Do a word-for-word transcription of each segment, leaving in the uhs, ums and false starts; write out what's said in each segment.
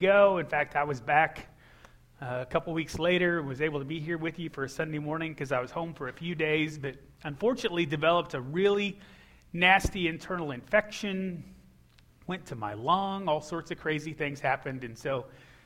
go. In fact, I was back uh, a couple weeks later, was able to be here with you for a Sunday morning because I was home for a few days, but unfortunately developed a really nasty internal infection, went to my lung, all sorts of crazy things happened, and so,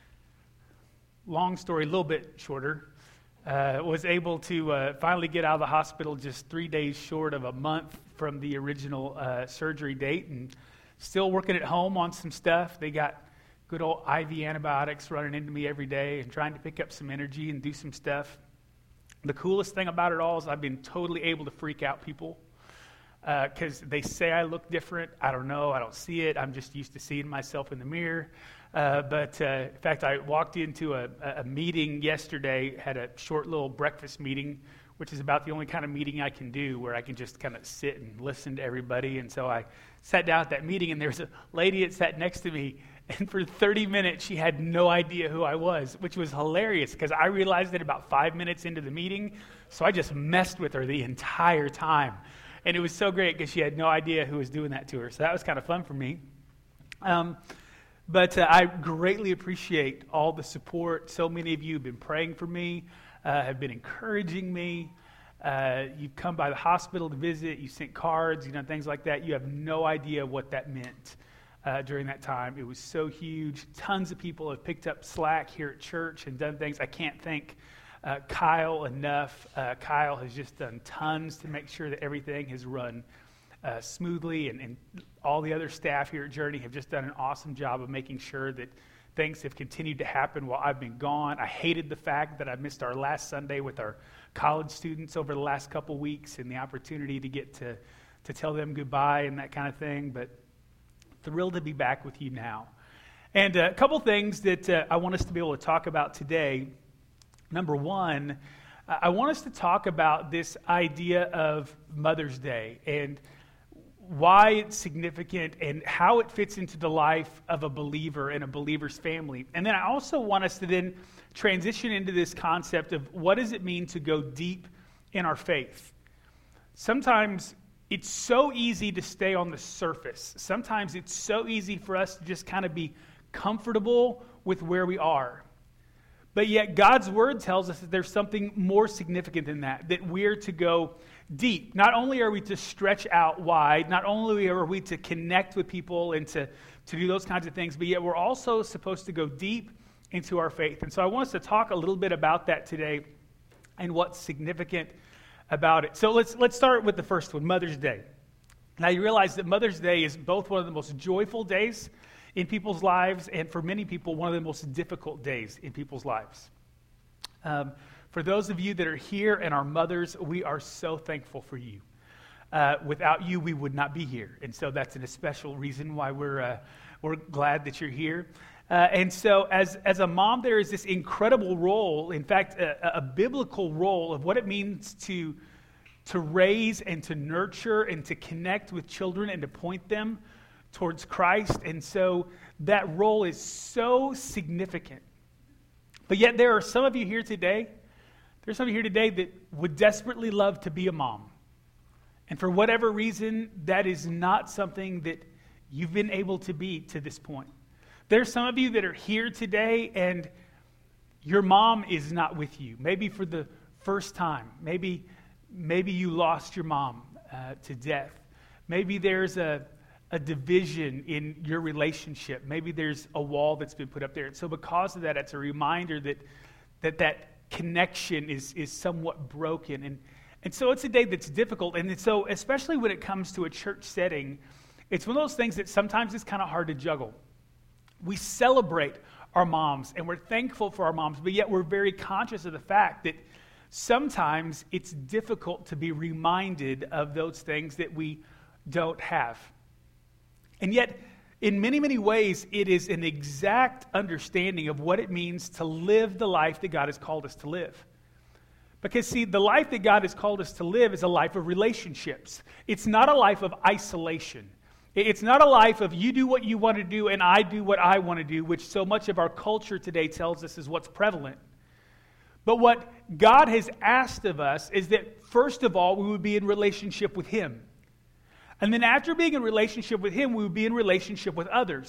long story, a little bit shorter, uh, was able to uh, finally get out of the hospital just three days short of a month from the original uh, surgery date, and still working at home on some stuff. They got good old I V antibiotics running into me every day and trying to pick up some energy and do some stuff. The coolest thing about it all is I've been totally able to freak out people because uh, they say I look different. I don't know. I don't see it. I'm just used to seeing myself in the mirror. Uh, but uh, in fact, I walked into a, a meeting yesterday, had a short little breakfast meeting, which is about the only kind of meeting I can do where I can just kind of sit and listen to everybody. And so I sat down at that meeting, and there was a lady that sat next to me, and for thirty minutes, she had no idea who I was, which was hilarious because I realized it about five minutes into the meeting, so I just messed with her the entire time. And it was so great because she had no idea who was doing that to her, so that was kind of fun for me. Um, but uh, I greatly appreciate all the support. So many of you have been praying for me, uh, have been encouraging me. Uh, you've come by the hospital to visit, you sent cards, you know, things like that. You have no idea what that meant. Uh, during that time. It was so huge. Tons of people have picked up slack here at church and done things. I can't thank uh, Kyle enough. Uh, Kyle has just done tons to make sure that everything has run uh, smoothly, and, and all the other staff here at Journey have just done an awesome job of making sure that things have continued to happen while I've been gone. I hated the fact that I missed our last Sunday with our college students over the last couple weeks and the opportunity to get to, to tell them goodbye and that kind of thing, but thrilled to be back with you now. And a couple things that uh, I want us to be able to talk about today. Number one, uh, I want us to talk about this idea of Mother's Day and why it's significant and how it fits into the life of a believer and a believer's family. And then I also want us to then transition into this concept of what does it mean to go deep in our faith. Sometimes it's so easy to stay on the surface. Sometimes it's so easy for us to just kind of be comfortable with where we are. But yet God's word tells us that there's something more significant than that, that we're to go deep. Not only are we to stretch out wide, not only are we to connect with people and to, to do those kinds of things, but yet we're also supposed to go deep into our faith. And so I want us to talk a little bit about that today and what's significant about it. So let's let's start with the first one, Mother's Day. Now you realize that Mother's Day is both one of the most joyful days in people's lives and for many people one of the most difficult days in people's lives. Um, for those of you that are here and are mothers, we are so thankful for you. Uh, without you, we would not be here, and so that's an especial reason why we're uh, we're glad that you're here. Uh, and so as, as a mom, there is this incredible role, in fact, a, a biblical role of what it means to, to raise and to nurture and to connect with children and to point them towards Christ. And so that role is so significant. But yet there are some of you here today, there's some of you here today that would desperately love to be a mom. And for whatever reason, that is not something that you've been able to be to this point. There's some of you that are here today and your mom is not with you. Maybe for the first time. Maybe, maybe you lost your mom uh, to death. Maybe there's a, a division in your relationship. Maybe there's a wall that's been put up there. And so because of that, it's a reminder that that, that connection is, is somewhat broken. And, and so it's a day that's difficult. And so especially when it comes to a church setting, it's one of those things that sometimes it's kind of hard to juggle. We celebrate our moms, and we're thankful for our moms, but yet we're very conscious of the fact that sometimes it's difficult to be reminded of those things that we don't have. And yet, in many, many ways, it is an exact understanding of what it means to live the life that God has called us to live. Because, see, the life that God has called us to live is a life of relationships. It's not a life of isolation. It's not a life of you do what you want to do and I do what I want to do, which so much of our culture today tells us is what's prevalent. But what God has asked of us is that, first of all, we would be in relationship with Him. And then after being in relationship with Him, we would be in relationship with others.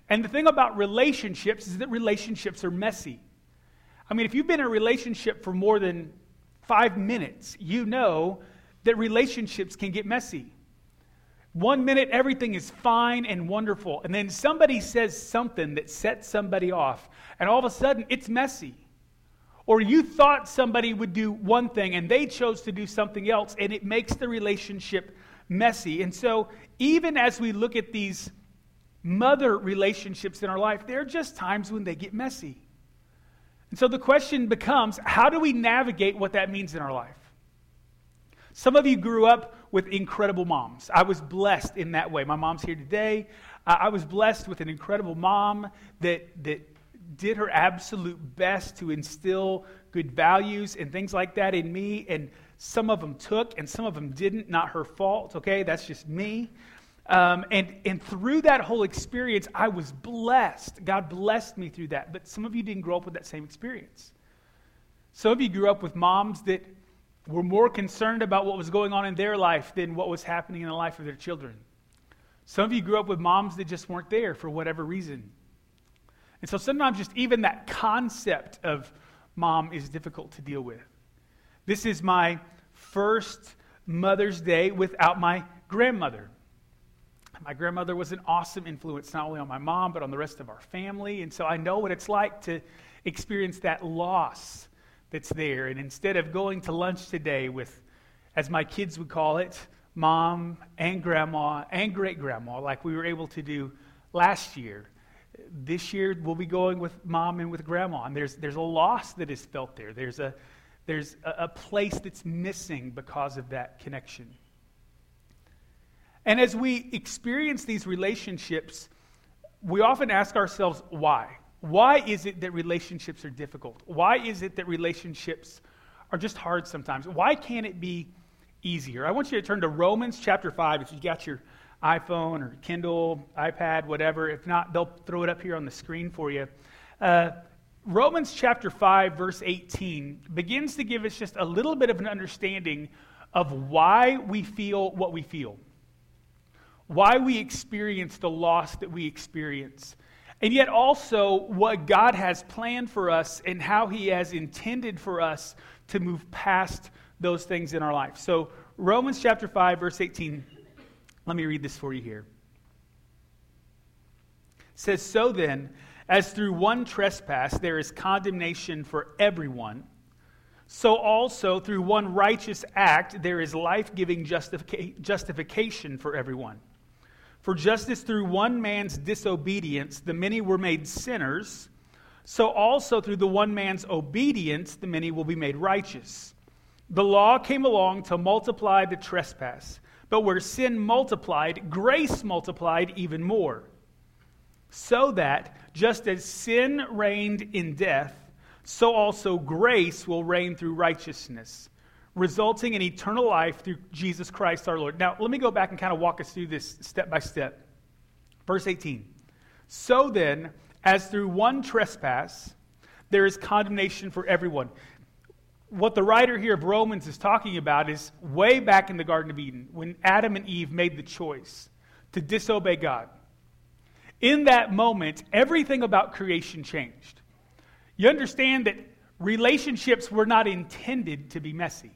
And the thing about relationships is that relationships are messy. I mean, if you've been in a relationship for more than five minutes, you know that relationships can get messy. One minute, everything is fine and wonderful. And then somebody says something that sets somebody off. And all of a sudden, it's messy. Or you thought somebody would do one thing and they chose to do something else. And it makes the relationship messy. And so even as we look at these mother relationships in our life, there are just times when they get messy. And so the question becomes, how do we navigate what that means in our life? Some of you grew up with incredible moms. I was blessed in that way. My mom's here today. Uh, I was blessed with an incredible mom that, that did her absolute best to instill good values and things like that in me. And some of them took and some of them didn't. Not her fault, okay? That's just me. Um, and, and through that whole experience, I was blessed. God blessed me through that. But some of you didn't grow up with that same experience. Some of you grew up with moms that were more concerned about what was going on in their life than what was happening in the life of their children. Some of you grew up with moms that just weren't there for whatever reason. And so sometimes just even that concept of mom is difficult to deal with. This is my first Mother's Day without my grandmother. My grandmother was an awesome influence, not only on my mom, but on the rest of our family. And so I know what it's like to experience that loss that's there. And instead of going to lunch today with, as my kids would call it, mom and grandma and great-grandma, like we were able to do last year, this year we'll be going with mom and with grandma. And there's there's a loss that is felt there. There's a there's a, a place that's missing because of that connection. And as we experience these relationships, we often ask ourselves, why? Why is it that relationships are difficult? Why is it that relationships are just hard sometimes? Why can't it be easier? I want you to turn to Romans chapter five. If you got your iPhone or Kindle, iPad, whatever. If not, they'll throw it up here on the screen for you. Uh, Romans chapter five, verse eighteen begins to give us just a little bit of an understanding of why we feel what we feel. Why we experience the loss that we experience. And yet also what God has planned for us and how He has intended for us to move past those things in our life. So Romans chapter five, verse eighteen, let me read this for you here. It says, "So then, as through one trespass there is condemnation for everyone, so also through one righteous act there is life-giving justific- justification for everyone. For just as through one man's disobedience the many were made sinners, so also through the one man's obedience the many will be made righteous. The law came along to multiply the trespass, but where sin multiplied, grace multiplied even more. So that, just as sin reigned in death, so also grace will reign through righteousness, resulting in eternal life through Jesus Christ our Lord." Now, let me go back and kind of walk us through this step by step. Verse eighteen. "So then, as through one trespass, there is condemnation for everyone." What the writer here of Romans is talking about is way back in the Garden of Eden, when Adam and Eve made the choice to disobey God. In that moment, everything about creation changed. You understand that relationships were not intended to be messy.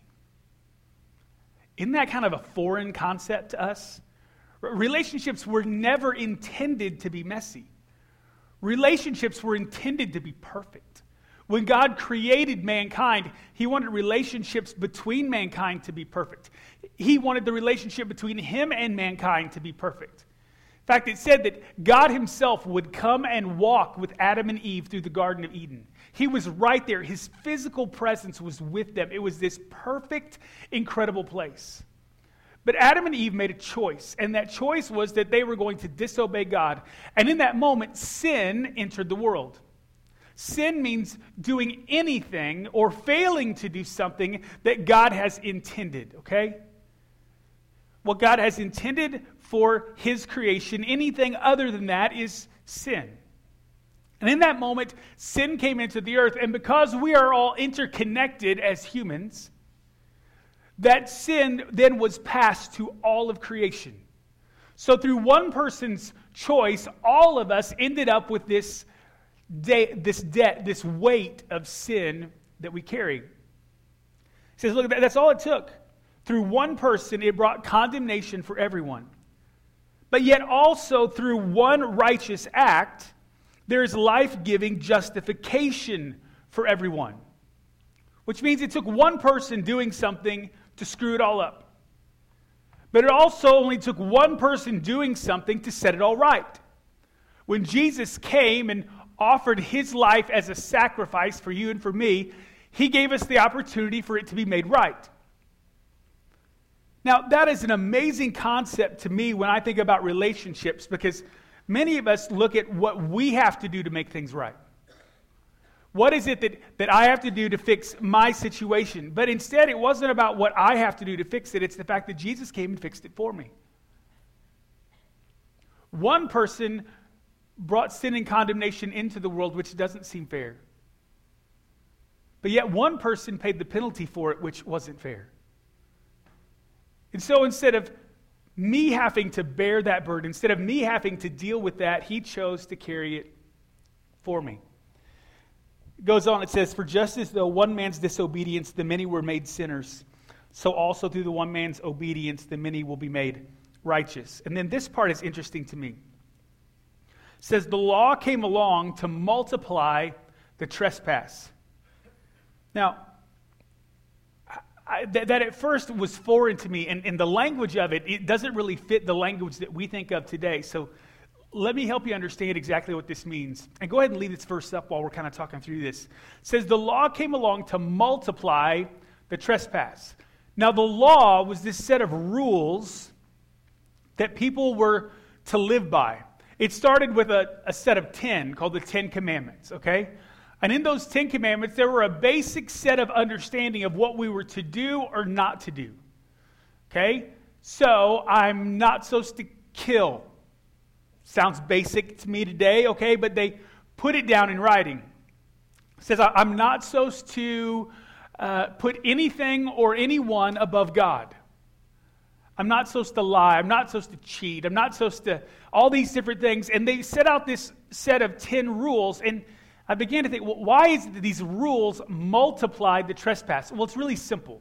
Isn't that kind of a foreign concept to us? Relationships were never intended to be messy. Relationships were intended to be perfect. When God created mankind, He wanted relationships between mankind to be perfect. He wanted the relationship between Him and mankind to be perfect. In fact, it said that God Himself would come and walk with Adam and Eve through the Garden of Eden. He was right there. His physical presence was with them. It was this perfect, incredible place. But Adam and Eve made a choice, and that choice was that they were going to disobey God. And in that moment, sin entered the world. Sin means doing anything or failing to do something that God has intended, okay? What God has intended for His creation, anything other than that is sin. And in that moment, sin came into the earth, and because we are all interconnected as humans, that sin then was passed to all of creation. So through one person's choice, all of us ended up with this, de- this debt, this weight of sin that we carry. He says, look, that's all it took. Through one person, it brought condemnation for everyone. But yet also through one righteous act, there's life-giving justification for everyone. Which means it took one person doing something to screw it all up. But it also only took one person doing something to set it all right. When Jesus came and offered his life as a sacrifice for you and for me, he gave us the opportunity for it to be made right. Now, that is an amazing concept to me when I think about relationships, because many of us look at what we have to do to make things right. What is it that, that I have to do to fix my situation? But instead, it wasn't about what I have to do to fix it. It's the fact that Jesus came and fixed it for me. One person brought sin and condemnation into the world, which doesn't seem fair. But yet one person paid the penalty for it, which wasn't fair. And so instead of me having to bear that burden, instead of me having to deal with that, he chose to carry it for me. It goes on, it says, for just as though one man's disobedience, the many were made sinners, so also through the one man's obedience, the many will be made righteous. And then this part is interesting to me. It says, the law came along to multiply the trespass. Now, I, that, that at first was foreign to me, and, and the language of it, it doesn't really fit the language that we think of today. So let me help you understand exactly what this means. And go ahead and leave this verse up while we're kind of talking through this. It says, the law came along to multiply the trespass. Now, the law was this set of rules that people were to live by. It started with a, a set of ten called the Ten Commandments, okay? And in those Ten Commandments, there were a basic set of understanding of what we were to do or not to do, okay? So, I'm not supposed to kill. Sounds basic to me today, okay? But they put it down in writing. It says, I'm not supposed to uh, put anything or anyone above God. I'm not supposed to lie. I'm not supposed to cheat. I'm not supposed to, all these different things. And they set out this set of ten rules. And I began to think, well, why is it that these rules multiplied the trespass? Well, it's really simple.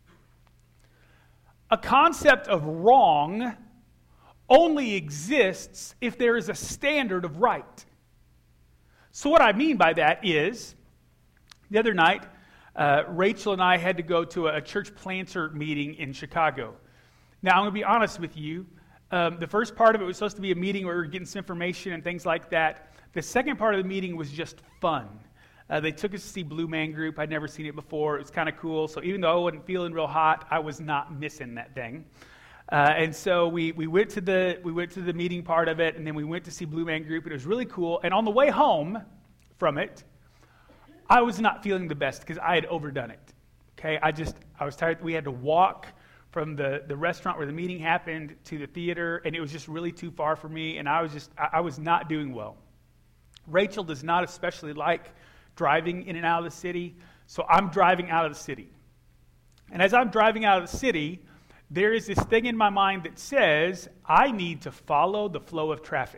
A concept of wrong only exists if there is a standard of right. So what I mean by that is, the other night, uh, Rachel and I had to go to a church planter meeting in Chicago. Now, I'm going to be honest with you. Um, the first part of it was supposed to be a meeting where we were getting some information and things like that. The second part of the meeting was just fun. Uh, they took us to see Blue Man Group. I'd never seen it before. It was kind of cool. So even though I wasn't feeling real hot, I was not missing that thing. Uh, and so we we went to the we went to the meeting part of it, and then we went to see Blue Man Group. And it was really cool. And on the way home from it, I was not feeling the best because I had overdone it. Okay, I just I was tired. We had to walk from the, the restaurant where the meeting happened to the theater, and it was just really too far for me. And I was just I, I was not doing well. Rachel does not especially like driving in and out of the city, so I'm driving out of the city. And as I'm driving out of the city, there is this thing in my mind that says, I need to follow the flow of traffic.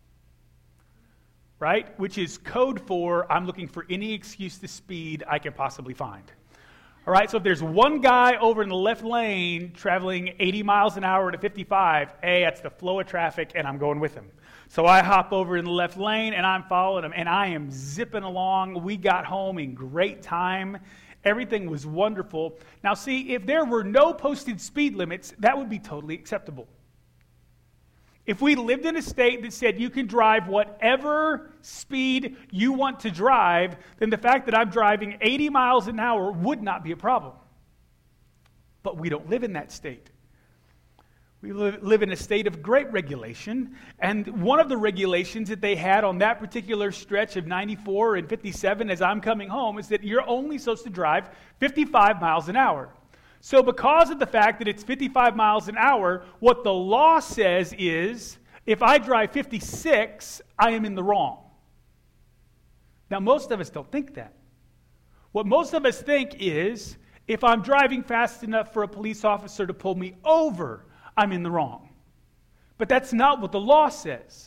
Right? Which is code for, I'm looking for any excuse to speed I can possibly find. All right, so if there's one guy over in the left lane traveling eighty miles an hour to fifty-five, hey, that's the flow of traffic, and I'm going with him. So I hop over in the left lane, and I'm following him, and I am zipping along. We got home in great time. Everything was wonderful. Now, see, if there were no posted speed limits, that would be totally acceptable. If we lived in a state that said you can drive whatever speed you want to drive, then the fact that I'm driving eighty miles an hour would not be a problem. But we don't live in that state. We live, live in a state of great regulation, and one of the regulations that they had on that particular stretch of ninety-four and fifty-seven as I'm coming home is that you're only supposed to drive fifty-five miles an hour. So because of the fact that it's fifty-five miles an hour, what the law says is, if I drive fifty-six, I am in the wrong. Now, most of us don't think that. What most of us think is, if I'm driving fast enough for a police officer to pull me over, I'm in the wrong. But that's not what the law says.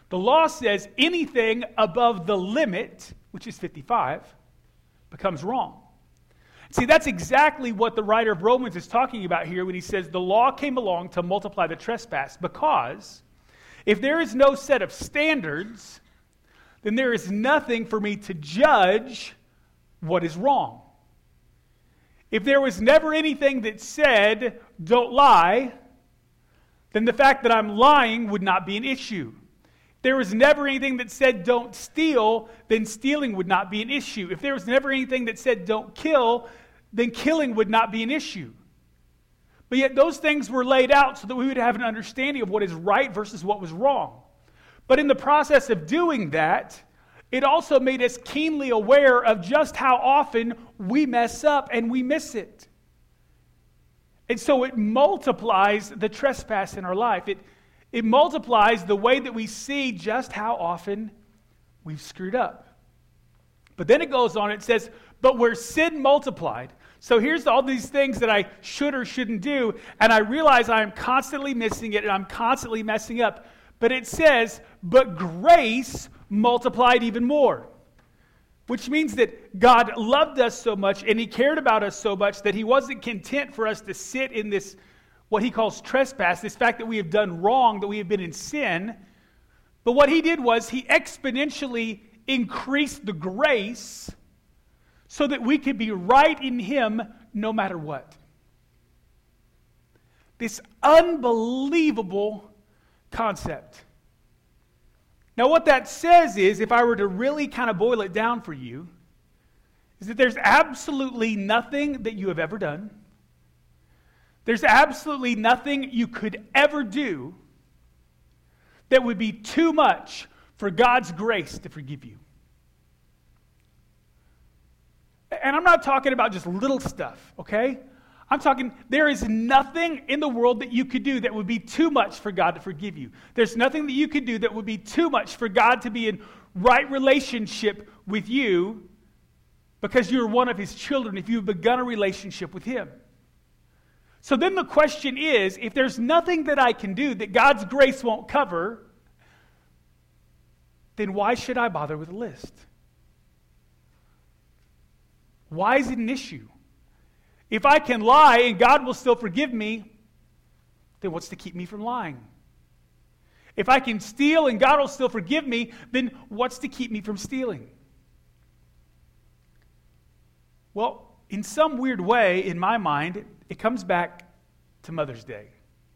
The law says anything above the limit, which is fifty-five, becomes wrong. See, that's exactly what the writer of Romans is talking about here when he says the law came along to multiply the trespass, because if there is no set of standards, then there is nothing for me to judge what is wrong. If there was never anything that said, don't lie, then the fact that I'm lying would not be an issue. If there was never anything that said, don't steal, then stealing would not be an issue. If there was never anything that said, don't kill, then killing would not be an issue. But yet those things were laid out so that we would have an understanding of what is right versus what was wrong. But in the process of doing that, it also made us keenly aware of just how often we mess up and we miss it. And so it multiplies the trespass in our life. It, it multiplies the way that we see just how often we've screwed up. But then it goes on, it says, but where sin multiplied. So here's all these things that I should or shouldn't do, and I realize I'm constantly missing it and I'm constantly messing up. But it says, but grace multiplied even more. Which means that God loved us so much and He cared about us so much that He wasn't content for us to sit in this, what He calls trespass, this fact that we have done wrong, that we have been in sin. But what He did was He exponentially increased the grace so that we could be right in Him no matter what. This unbelievable concept. Now, what that says is, if I were to really kind of boil it down for you, is that there's absolutely nothing that you have ever done. There's absolutely nothing you could ever do that would be too much for God's grace to forgive you. And I'm not talking about just little stuff, okay? I'm talking, there is nothing in the world that you could do that would be too much for God to forgive you. There's nothing that you could do that would be too much for God to be in right relationship with you because you're one of His children, if you've begun a relationship with Him. So then the question is, if there's nothing that I can do that God's grace won't cover, then why should I bother with a list? Why is it an issue? If I can lie and God will still forgive me, then what's to keep me from lying? If I can steal and God will still forgive me, then what's to keep me from stealing? Well, in some weird way, in my mind, it comes back to Mother's Day.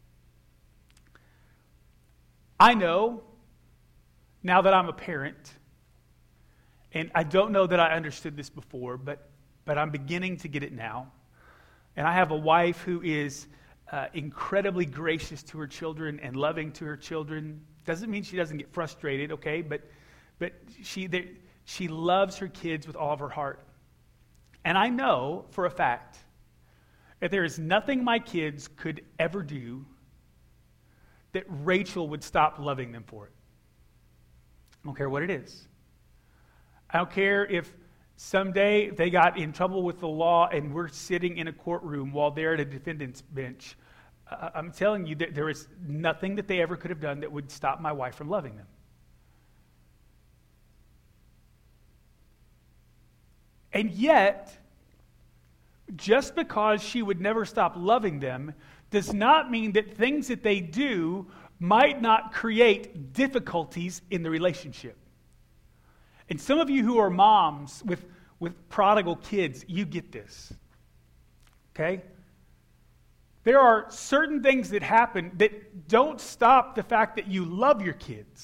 I know, now that I'm a parent, and I don't know that I understood this before, but, but I'm beginning to get it now. And I have a wife who is uh, incredibly gracious to her children and loving to her children. Doesn't mean she doesn't get frustrated, okay? But but she they, she loves her kids with all of her heart. And I know for a fact that there is nothing my kids could ever do that Rachel would stop loving them for it. I don't care what it is. I don't care if someday they got in trouble with the law and we're sitting in a courtroom while they're at a defendant's bench. Uh, I'm telling you that there is nothing that they ever could have done that would stop my wife from loving them. And yet, just because she would never stop loving them does not mean that things that they do might not create difficulties in the relationship. And some of you who are moms with, with prodigal kids, you get this. Okay? There are certain things that happen that don't stop the fact that you love your kids.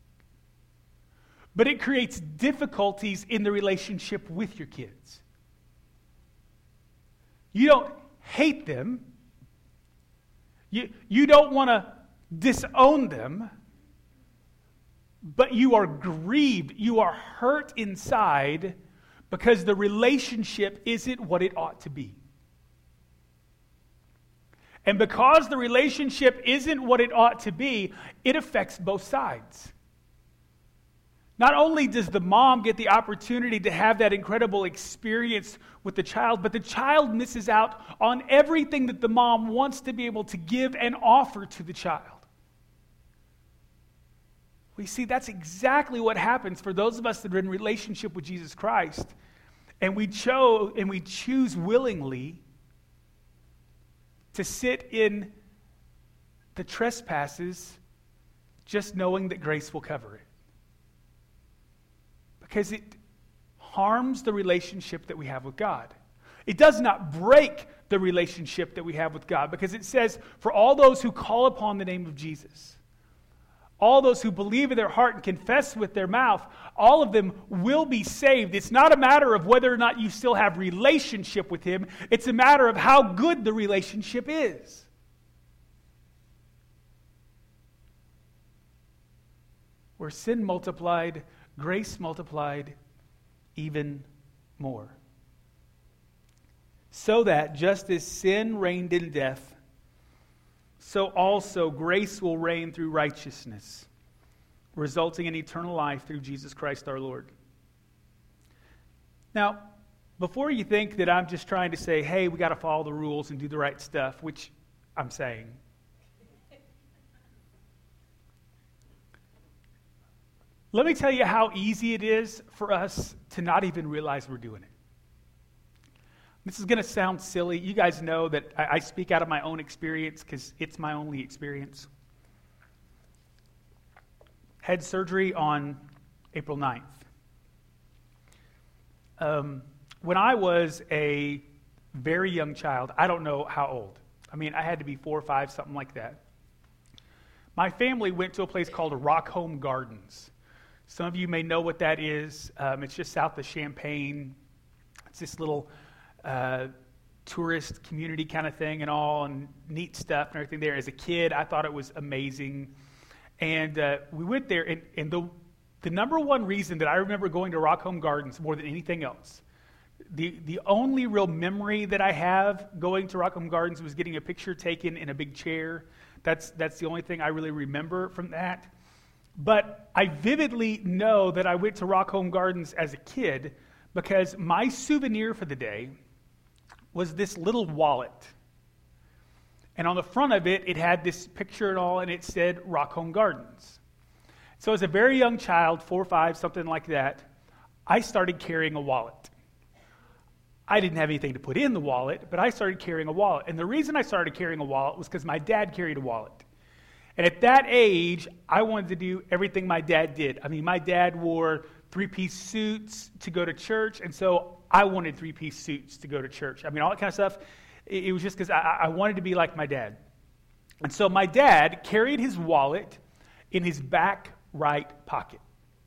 But it creates difficulties in the relationship with your kids. You don't hate them. You, you don't want to disown them. But you are grieved, you are hurt inside because the relationship isn't what it ought to be. And because the relationship isn't what it ought to be, it affects both sides. Not only does the mom get the opportunity to have that incredible experience with the child, but the child misses out on everything that the mom wants to be able to give and offer to the child. We see that's exactly what happens for those of us that are in relationship with Jesus Christ, and we chose and we choose willingly to sit in the trespasses, just knowing that grace will cover it. Because it harms the relationship that we have with God. It does not break the relationship that we have with God, because it says, for all those who call upon the name of Jesus, all those who believe in their heart and confess with their mouth, all of them will be saved. It's not a matter of whether or not you still have relationship with Him. It's a matter of how good the relationship is. Where sin multiplied, grace multiplied even more. So that just as sin reigned in death, so also grace will reign through righteousness, resulting in eternal life through Jesus Christ our Lord. Now, before you think that I'm just trying to say, hey, we got to follow the rules and do the right stuff, which I'm saying, let me tell you how easy it is for us to not even realize we're doing it. This is going to sound silly. You guys know that I, I speak out of my own experience because it's my only experience. Had surgery on April ninth. Um, when I was a very young child, I don't know how old. I mean, I had to be four or five, something like that. My family went to a place called Rockholm Gardens. Some of you may know what that is. Um, it's just south of Champaign. It's this little uh, tourist community kind of thing and all, and neat stuff and everything there. As a kid, I thought it was amazing. And uh, we went there, and, and the, the number one reason that I remember going to Rockholm Gardens more than anything else, the, the only real memory that I have going to Rockholm Gardens was getting a picture taken in a big chair. That's, that's the only thing I really remember from that. But I vividly know that I went to Rockholm Gardens as a kid because my souvenir for the day was this little wallet. And on the front of it, it had this picture and all, and it said Rockholm Gardens. So as a very young child, four or five, something like that, I started carrying a wallet. I didn't have anything to put in the wallet, but I started carrying a wallet. And the reason I started carrying a wallet was because my dad carried a wallet. And at that age, I wanted to do everything my dad did. I mean, my dad wore three-piece suits to go to church, and so I wanted three-piece suits to go to church. I mean, all that kind of stuff. It, it was just because I, I wanted to be like my dad. And so my dad carried his wallet in his back right pocket.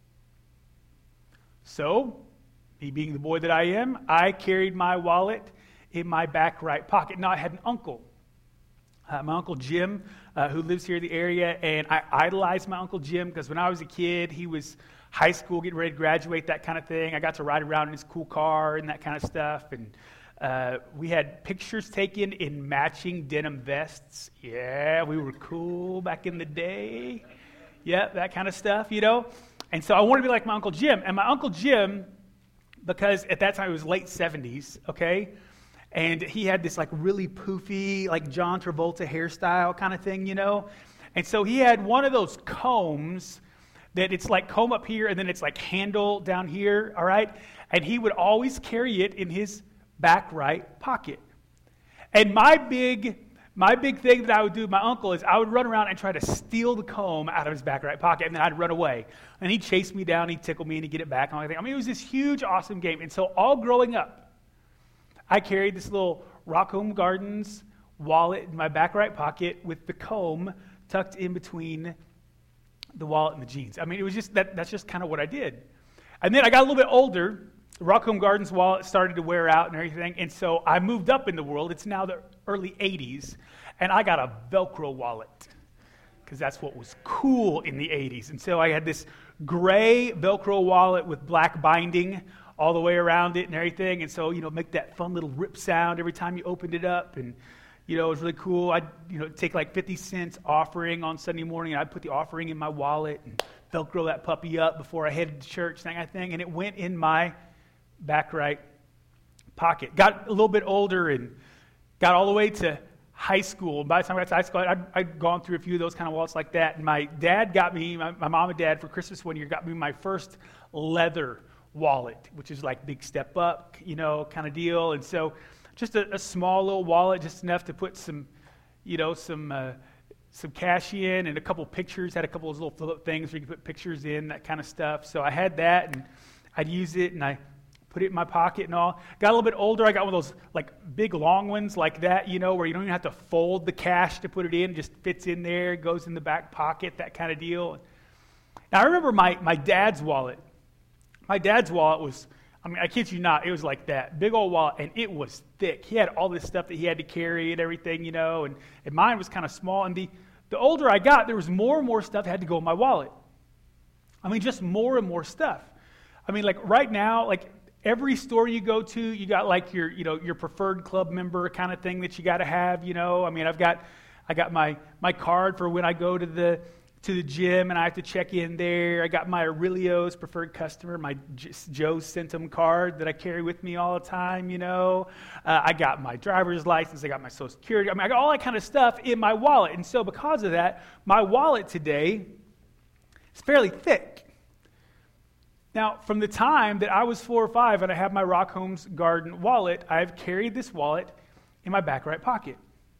So, me being the boy that I am, I carried my wallet in my back right pocket. Now, I had an uncle. Uh, my Uncle Jim, uh, who lives here in the area, and I idolized my Uncle Jim because when I was a kid, he was high school, getting ready to graduate, that kind of thing. I got to ride around in his cool car and that kind of stuff, and uh, we had pictures taken in matching denim vests. Yeah, we were cool back in the day. Yeah, that kind of stuff, you know. And so I wanted to be like my Uncle Jim, and my Uncle Jim, because at that time it was late seventies, okay, and he had this like really poofy, like John Travolta hairstyle kind of thing, you know. And so he had one of those combs that it's like comb up here and then it's like handle down here, all right? And he would always carry it in his back right pocket. And my big, my big thing that I would do with my uncle is I would run around and try to steal the comb out of his back right pocket, and then I'd run away. And he'd chase me down, he'd tickle me, and he'd get it back and all that thing. I mean, it was this huge, awesome game. And so all growing up, I carried this little Rockholm Gardens wallet in my back right pocket with the comb tucked in between the wallet and the jeans. I mean, it was just that that's just kind of what I did. And then I got a little bit older. The Rockholm Gardens wallet started to wear out and everything, and so I moved up in the world. It's now the early eighties, and I got a Velcro wallet because that's what was cool in the eighties. And so I had this gray Velcro wallet with black binding all the way around it and everything, and so, you know, make that fun little rip sound every time you opened it up, and, you know, it was really cool. I'd, you know, take like fifty cents offering on Sunday morning, and I'd put the offering in my wallet and Velcro that puppy up before I headed to church, that kind of thing, and it went in my back right pocket. Got a little bit older and got all the way to high school. By the time I got to high school, I'd, I'd gone through a few of those kind of wallets like that. And my dad got me, my, my mom and dad for Christmas one year got me my first leather wallet, which is like big step up, you know, kind of deal. And so just a, a small little wallet, just enough to put some, you know, some uh, some cash in and a couple pictures, had a couple of those little flip things where you could put pictures in, that kind of stuff. So I had that, and I'd use it, and I put it in my pocket and all. Got a little bit older, I got one of those like big long ones like that, you know, where you don't even have to fold the cash to put it in, it just fits in there, goes in the back pocket, that kind of deal. Now I remember my, my dad's wallet. My dad's wallet was, I mean, I kid you not, it was like that, big old wallet, and it was thick. He had all this stuff that he had to carry and everything, you know, and, and mine was kind of small. And the, the older I got, there was more and more stuff that had to go in my wallet. I mean, just more and more stuff. I mean, like right now, like every store you go to, you got like your, you know, your preferred club member kind of thing that you got to have, you know. I mean, I've got, I got my my card for when I go to the to the gym and I have to check in there. I got my Aurelio's preferred customer, my J- Joe Centum card that I carry with me all the time, you know. Uh, I got my driver's license. I got my Social Security. I mean, I got all that kind of stuff in my wallet. And so because of that, my wallet today is fairly thick. Now, from the time that I was four or five and I had my Rock Homes Garden wallet, I've carried this wallet in my back right pocket.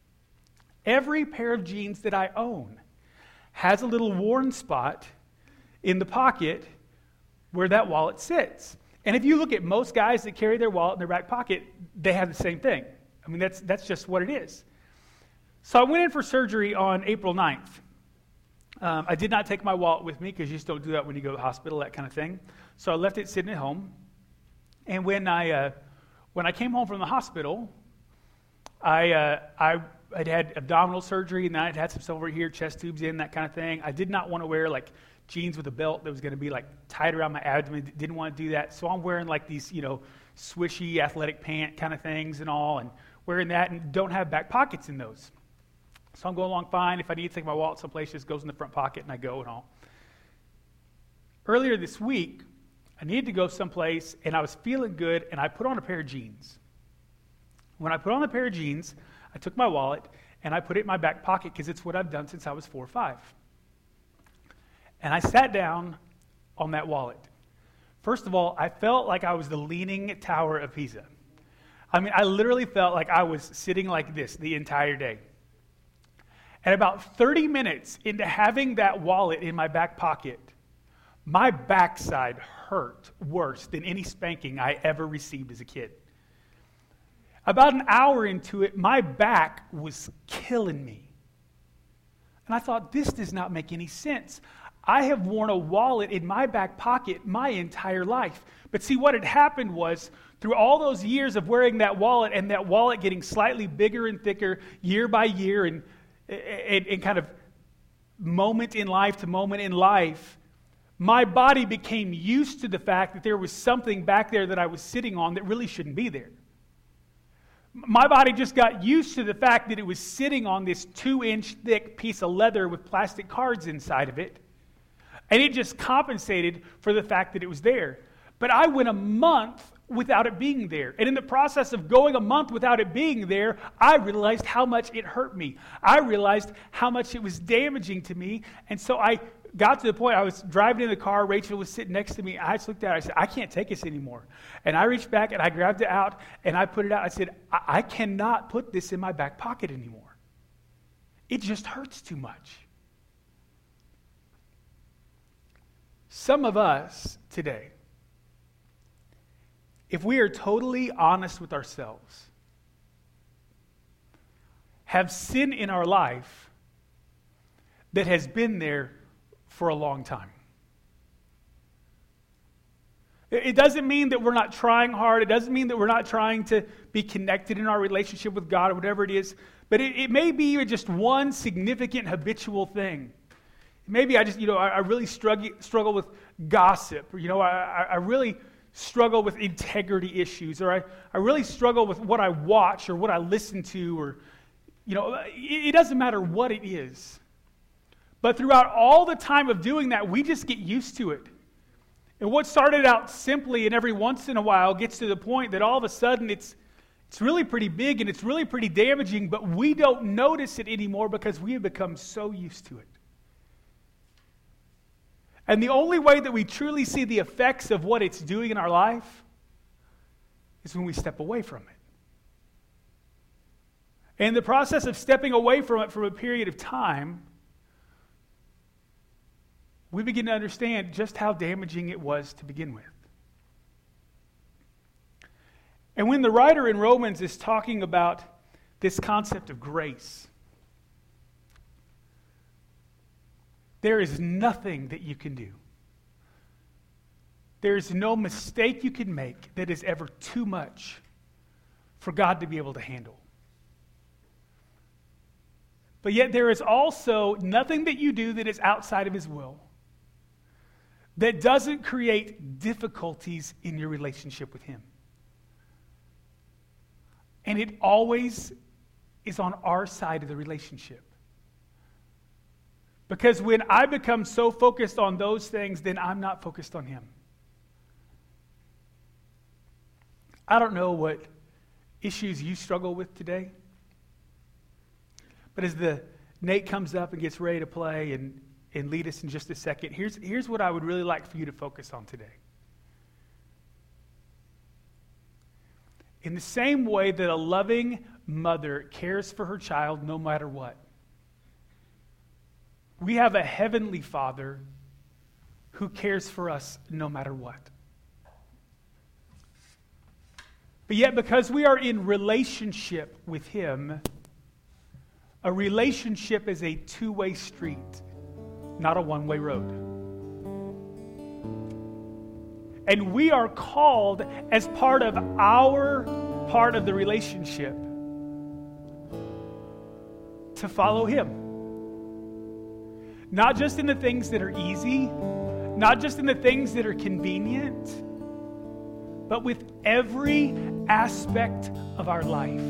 Every pair of jeans that I own has a little worn spot in the pocket where that wallet sits. And if you look at most guys that carry their wallet in their back pocket, they have the same thing. I mean, that's that's just what it is. So I went in for surgery on April ninth. Um, I did not take my wallet with me because you just don't do that when you go to the hospital, that kind of thing. So I left it sitting at home. And when I uh, when I came home from the hospital, I uh, I I'd had abdominal surgery, and then I'd had some stuff over here, chest tubes in, that kind of thing. I did not want to wear like jeans with a belt that was going to be like tied around my abdomen. Didn't want to do that. So I'm wearing like these, you know, swishy athletic pant kind of things and all, and wearing that, and don't have back pockets in those. So I'm going along fine. If I need to take my wallet someplace, it just goes in the front pocket and I go and all. Earlier this week, I needed to go someplace and I was feeling good, and I put on a pair of jeans. When I put on a pair of jeans, I took my wallet and I put it in my back pocket because it's what I've done since I was four or five. And I sat down on that wallet. First of all, I felt like I was the Leaning Tower of Pisa. I mean, I literally felt like I was sitting like this the entire day. And about thirty minutes into having that wallet in my back pocket, my backside hurt worse than any spanking I ever received as a kid. About an hour into it, my back was killing me. And I thought, this does not make any sense. I have worn a wallet in my back pocket my entire life. But see, what had happened was, through all those years of wearing that wallet, and that wallet getting slightly bigger and thicker year by year, and, and, and kind of moment in life to moment in life, my body became used to the fact that there was something back there that I was sitting on that really shouldn't be there. My body just got used to the fact that it was sitting on this two-inch thick piece of leather with plastic cards inside of it, and it just compensated for the fact that it was there. But I went a month without it being there, and in the process of going a month without it being there, I realized how much it hurt me. I realized how much it was damaging to me, and so I got to the point, I was driving in the car, Rachel was sitting next to me, I just looked at her, I said, I can't take this anymore. And I reached back and I grabbed it out and I put it out. I said, I, I cannot put this in my back pocket anymore. It just hurts too much. Some of us today, if we are totally honest with ourselves, have sin in our life that has been there for a long time. It doesn't mean that we're not trying hard. It doesn't mean that we're not trying to be connected in our relationship with God or whatever it is. But it, it may be just one significant habitual thing. Maybe I just, you know, I, I really struggle struggle with gossip. Or, you know, I, I really struggle with integrity issues. Or I, I really struggle with what I watch or what I listen to. Or, you know, it, it doesn't matter what it is. But throughout all the time of doing that, we just get used to it. And what started out simply and every once in a while gets to the point that all of a sudden it's It's really pretty big and it's really pretty damaging, but we don't notice it anymore because we have become so used to it. And the only way that we truly see the effects of what it's doing in our life is when we step away from it. And the process of stepping away from it for a period of time, we begin to understand just how damaging it was to begin with. And when the writer in Romans is talking about this concept of grace, there is nothing that you can do. There is no mistake you can make that is ever too much for God to be able to handle. But yet there is also nothing that you do that is outside of His will that doesn't create difficulties in your relationship with Him. And it always is on our side of the relationship. Because when I become so focused on those things, then I'm not focused on Him. I don't know what issues you struggle with today. But as the Nate comes up and gets ready to play and, and lead us in just a second, here's, here's what I would really like for you to focus on today. In the same way that a loving mother cares for her child no matter what, we have a heavenly Father who cares for us no matter what. But yet, because we are in relationship with Him, a relationship is a two-way street, not a one-way road. And we are called as part of our part of the relationship to follow Him. Not just in the things that are easy, not just in the things that are convenient, but with every aspect of our life.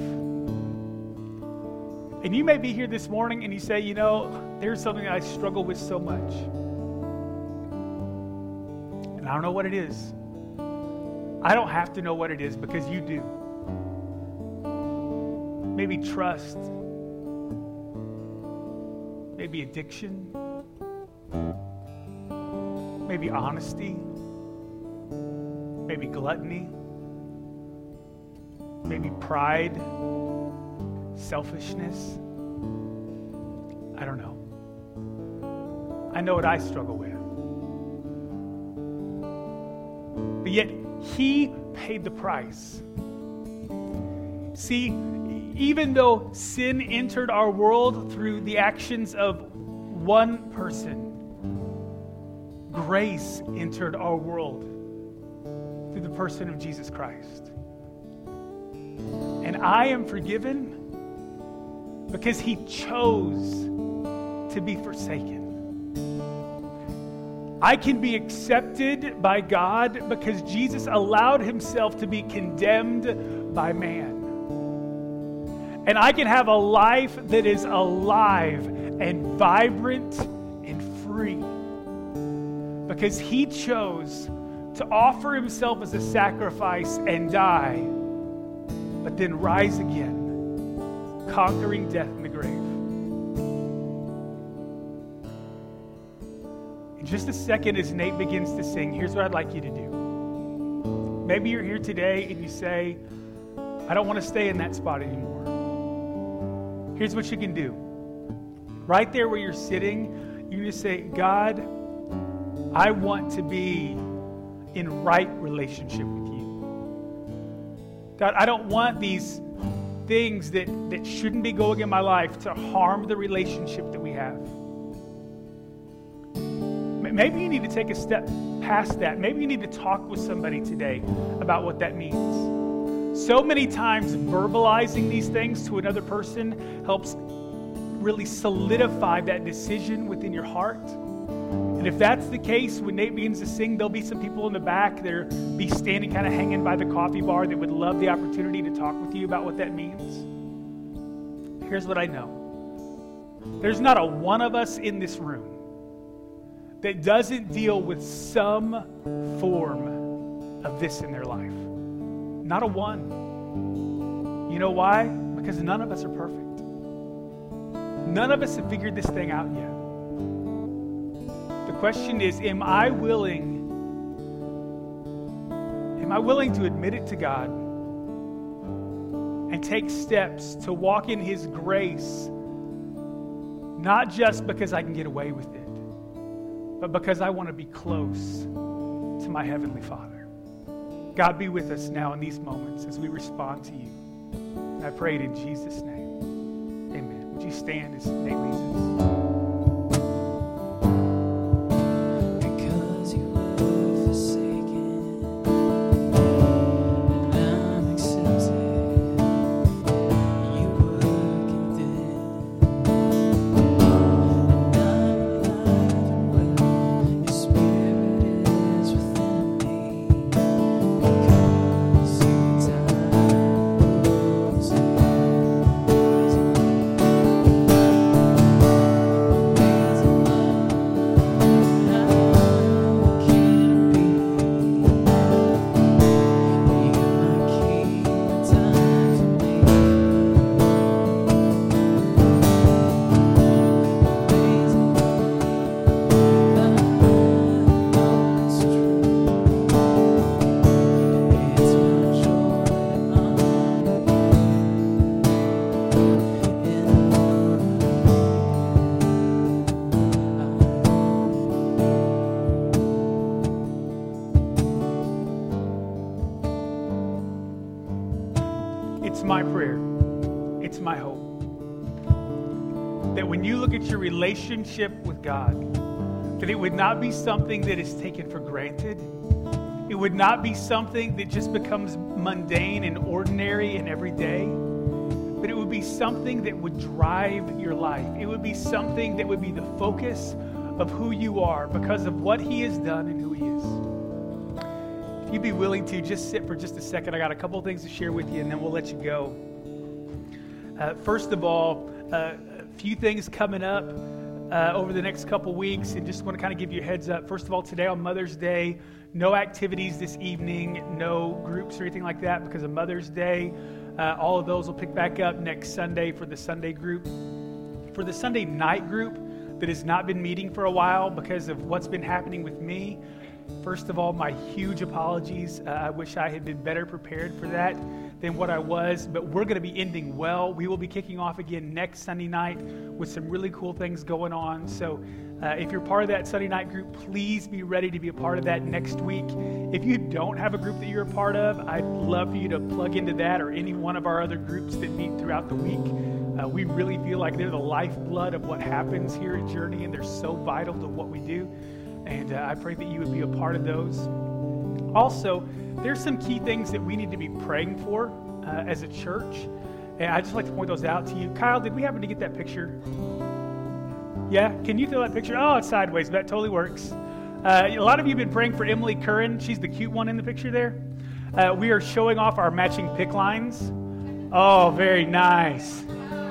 And you may be here this morning and you say, you know, there's something I struggle with so much. And I don't know what it is. I don't have to know what it is because you do. Maybe trust. Maybe addiction. Maybe honesty. Maybe gluttony. Maybe pride. Selfishness. I don't know. I know what I struggle with. But yet, He paid the price. See, even though sin entered our world through the actions of one person, grace entered our world through the person of Jesus Christ. And I am forgiven because He chose to be forsaken. I can be accepted by God because Jesus allowed Himself to be condemned by man. And I can have a life that is alive and vibrant and free because He chose to offer Himself as a sacrifice and die, but then rise again, conquering death in the grave. In just a second, as Nate begins to sing, here's what I'd like you to do. Maybe you're here today and you say, I don't want to stay in that spot anymore. Here's what you can do. Right there where you're sitting, you just say, God, I want to be in right relationship with you. God, I don't want these things that, that shouldn't be going in my life to harm the relationship that we have. Maybe you need to take a step past that. Maybe you need to talk with somebody today about what that means. So many times verbalizing these things to another person helps really solidify that decision within your heart. And if that's the case, when Nate begins to sing, there'll be some people in the back that'll be standing kind of hanging by the coffee bar that would love the opportunity to talk with you about what that means. Here's what I know. There's not a one of us in this room that doesn't deal with some form of this in their life. Not a one. know why? Because none of us are perfect. None of us have figured this thing out yet. The question is, am I willing, am I willing to admit it to God and take steps to walk in His grace, not just because I can get away with it, but because I want to be close to my Heavenly Father. God, be with us now in these moments as we respond to you. And I pray it in Jesus' name. Amen. Would you stand as Nate leads us? It's my prayer, it's my hope, that when you look at your relationship with God, that it would not be something that is taken for granted. It would not be something that just becomes mundane and ordinary and everyday, but it would be something that would drive your life. It would be something that would be the focus of who you are because of what He has done and who He is. If you'd be willing to just sit for just a second, I got a couple of things to share with you, and then we'll let you go. Uh, first of all, uh, a few things coming up uh, over the next couple weeks, and just want to kind of give you a heads up. First of all, today on Mother's Day, no activities this evening, no groups or anything like that because of Mother's Day. Uh, all of those will pick back up next Sunday for the Sunday group. For the Sunday night group that has not been meeting for a while because of what's been happening with me, first of all, my huge apologies. Uh, I wish I had been better prepared for that than what I was, but we're going to be ending well. We will be kicking off again next Sunday night with some really cool things going on. So uh, if you're part of that Sunday night group, please be ready to be a part of that next week. If you don't have a group that you're a part of, I'd love for you to plug into that or any one of our other groups that meet throughout the week. Uh, we really feel like they're the lifeblood of what happens here at Journey, and they're so vital to what we do. And uh, I pray that you would be a part of those. Also, there's some key things that we need to be praying for uh, as a church. And I'd just like to point those out to you. Kyle, did we happen to get that picture? Yeah? Can you throw that picture? Oh, it's sideways, but that totally works. Uh, a lot of you have been praying for Emily Curran. She's the cute one in the picture there. Uh, we are showing off our matching pick lines. Oh, very nice.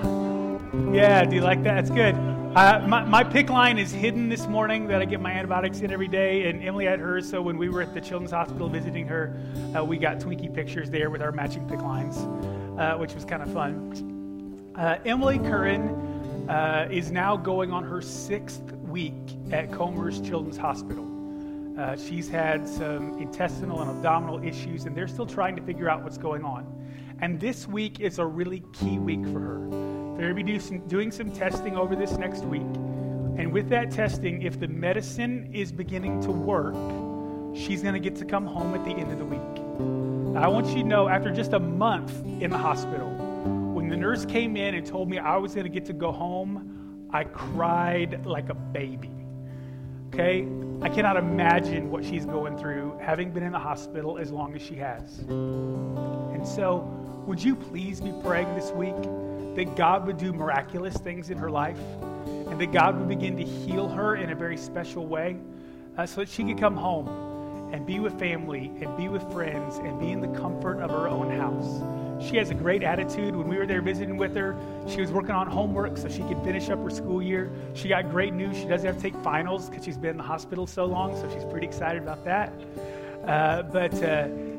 Yeah, do you like that? That's good. Uh, my, my pick line is hidden this morning that I get my antibiotics in every day, and Emily had hers, so when we were at the Children's Hospital visiting her, uh, we got Twinkie pictures there with our matching pick lines, uh, which was kind of fun. Uh, Emily Curran uh, is now going on her sixth week at Comer's Children's Hospital. Uh, she's had some intestinal and abdominal issues, and they're still trying to figure out what's going on. And this week is a really key week for her. They're going to be do some, doing some testing over this next week. And with that testing, if the medicine is beginning to work, she's going to get to come home at the end of the week. Now, I want you to know, after just a month in the hospital, when the nurse came in and told me I was going to get to go home, I cried like a baby. Okay? I cannot imagine what she's going through, having been in the hospital as long as she has. And so, would you please be praying this week that God would do miraculous things in her life, and that God would begin to heal her in a very special way, uh, so that she could come home and be with family and be with friends and be in the comfort of her own house. She has a great attitude. When we were there visiting with her, she was working on homework so she could finish up her school year. She got great news. She doesn't have to take finals because she's been in the hospital so long, so she's pretty excited about that. Uh, but uh,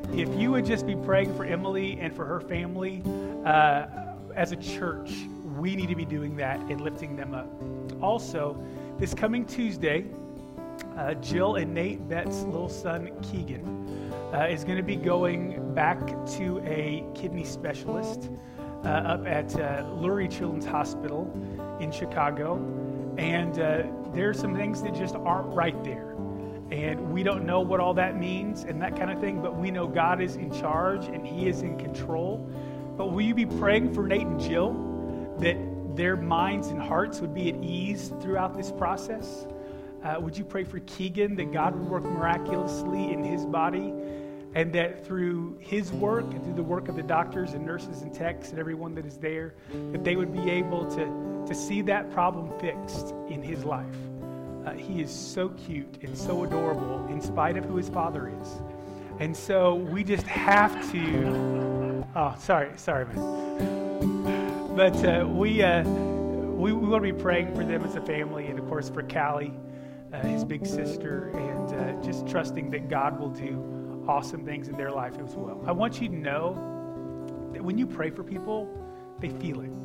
if you would just be praying for Emily and for her family, uh, as a church, we need to be doing that and lifting them up. Also, this coming Tuesday, uh, Jill and Nate Bett's little son, Keegan, uh, is going to be going back to a kidney specialist uh, up at uh, Lurie Children's Hospital in Chicago. And uh, there are some things that just aren't right there. And we don't know what all that means and that kind of thing, but we know God is in charge and He is in control. But will you be praying for Nate and Jill that their minds and hearts would be at ease throughout this process? Uh, would you pray for Keegan that God would work miraculously in his body, and that through his work and through the work of the doctors and nurses and techs and everyone that is there, that they would be able to, to see that problem fixed in his life? Uh, he is so cute and so adorable in spite of who his father is. And so we just have to, oh, sorry, sorry, man. But uh, we, uh, we, we want to be praying for them as a family, and of course for Callie, uh, his big sister, and uh, just trusting that God will do awesome things in their life as well. I want you to know that when you pray for people, they feel it.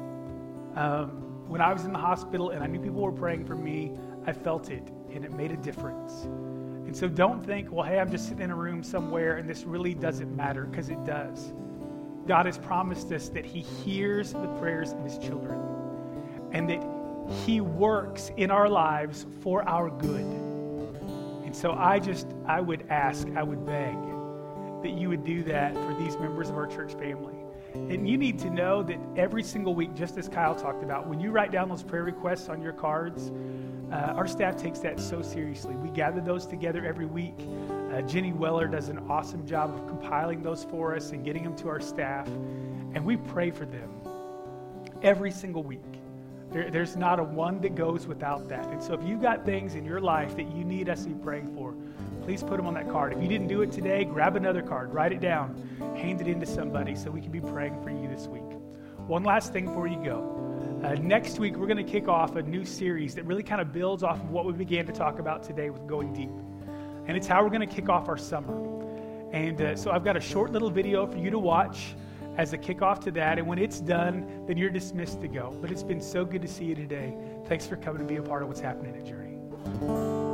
Um, when I was in the hospital and I knew people were praying for me, I felt it, and it made a difference. And so don't think, well, hey, I'm just sitting in a room somewhere and this really doesn't matter, because it does. God has promised us that He hears the prayers of His children, and that He works in our lives for our good. And so I just, I would ask, I would beg that you would do that for these members of our church family. And you need to know that every single week, just as Kyle talked about, when you write down those prayer requests on your cards, uh, our staff takes that so seriously. We gather those together every week. Uh, Jenny Weller does an awesome job of compiling those for us and getting them to our staff. And we pray for them every single week. There, there's not a one that goes without that. And so if you've got things in your life that you need us to be praying for, please put them on that card. If you didn't do it today, grab another card, write it down, hand it in to somebody so we can be praying for you this week. One last thing before you go. Uh, next week, we're going to kick off a new series that really kind of builds off of what we began to talk about today with Going Deep. And it's how we're going to kick off our summer. And uh, so I've got a short little video for you to watch as a kickoff to that. And when it's done, then you're dismissed to go. But it's been so good to see you today. Thanks for coming to be a part of what's happening at Journey.